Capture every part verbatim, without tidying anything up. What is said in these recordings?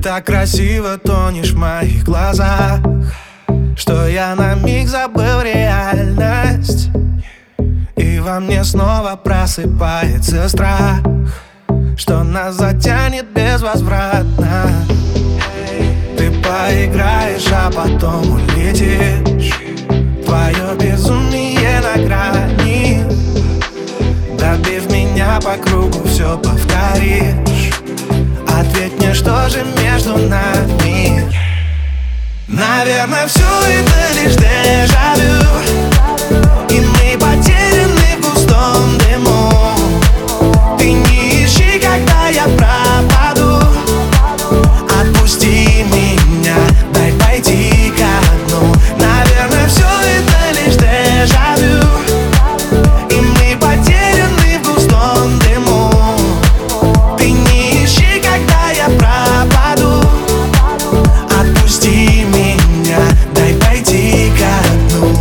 так красиво тонешь в моих глазах, что я на миг забыл реальность. И во мне снова просыпается страх, что нас затянет безвозвратно. Ты поиграешь, а потом улетишь. Твое безумие на грани. Добив меня по кругу, все повторишь. Ответь мне, что же между нами? Наверное, все это лишь дежавю, и мы потеряны в густом дыму. Ты не ищи, когда я пропаду. Отпусти меня, дай пойти ко дну. Наверное, все это лишь дежавю, и мы потеряны в густом дыму. Ты не ищи, когда я пропаду. Отпусти меня, дай пойти ко дну.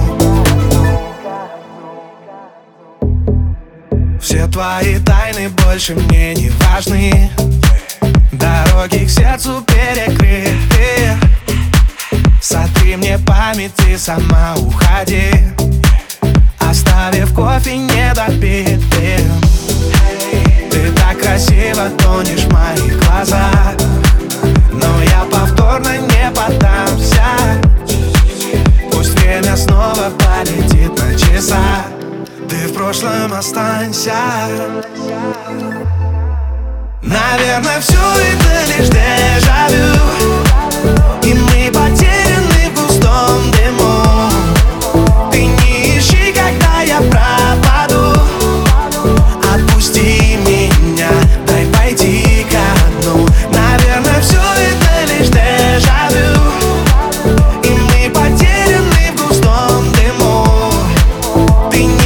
Все твои тайны больше мне не важны. Дороги к сердцу перекрыты. Сотри мне память и сама уходи, оставив кофе недопитым. Ты так красиво тонешь в моих глазах, но я повторно не поддамся. Пусть время снова полетит на часах. Ты в прошлом останься. Наверное, все это лишь дежавю, и мы потеряны в густом дыму. Ты не ищи, когда я пропаду. Отпусти меня, дай пойти ко дну. Наверное, все это лишь дежавю, и мы потеряны в густом дыму. Ты не